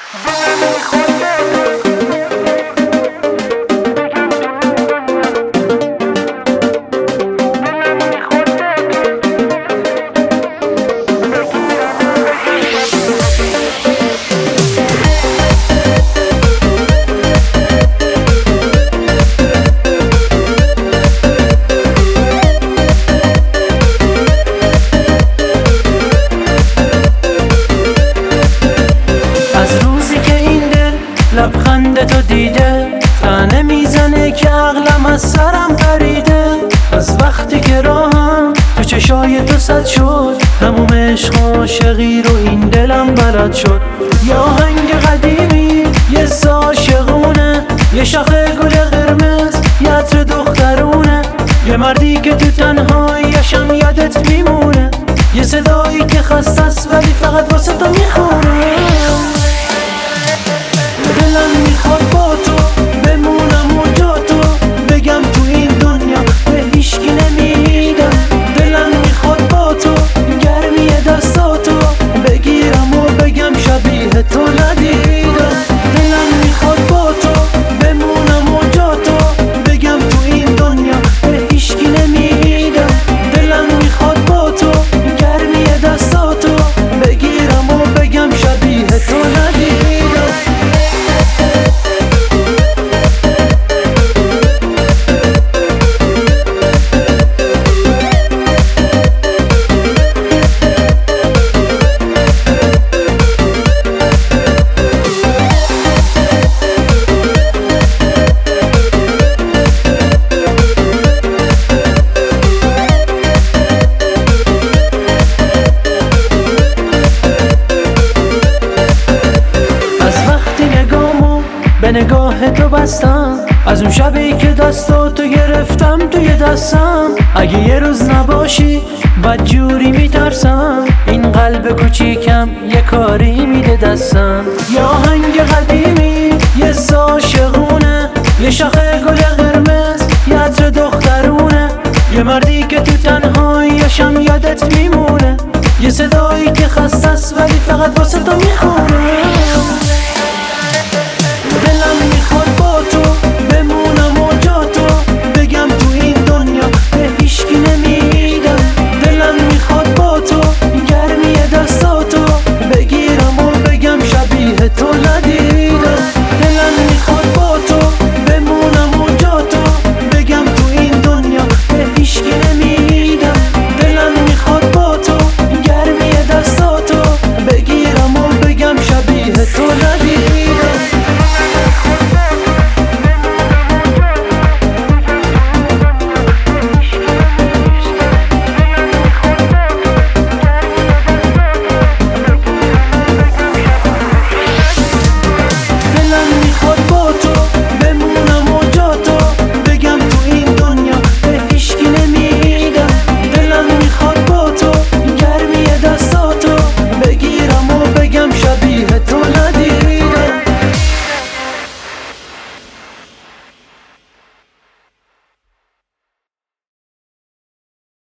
لبخندتو دیده تنه میزنه که عقلم از سرم پریده. از وقتی که راهم تو چشای تو سد شد، هموم عشق و عاشقی رو این دلم بلد شد. یه آهنگ قدیمی یه عاشقونه، یه شاخه گل قرمز یه عطر دخترونه، یه مردی که تو تنهاییشم یادت میمونه، یه صدایی که خسته است ولی فقط واسه تو میخونه. دلم میخواد با تو بمونم و جا تو بگم تو این دنیا به هیشکی نمیدم. دلم میخواد با تو گرمی دستاتو بگیرم و بگم شبیه تو ندیدم. دلم میخواد با تو بمونم و جا تو بگم تو این دنیا به هیشکی نمیدم. دلم میخواد با تو گرمی دستاتو بگیرم و بگم شبیه تو ندیدم. به نگاه تو بستم، از اون شبی که دستاتو گرفتم توی دستم. اگه یه روز نباشی بدجوری میترسم، این قلب کوچیکم یه کاری میده دستم. یه آهنگ قدیمی یه عاشقونه، یه شاخه گل قرمز یه عطر دخترونه، یه مردی که تو تنهاییشم یادت میمونه، یه صدایی که خسته است ولی فقط واسه تو میخونه.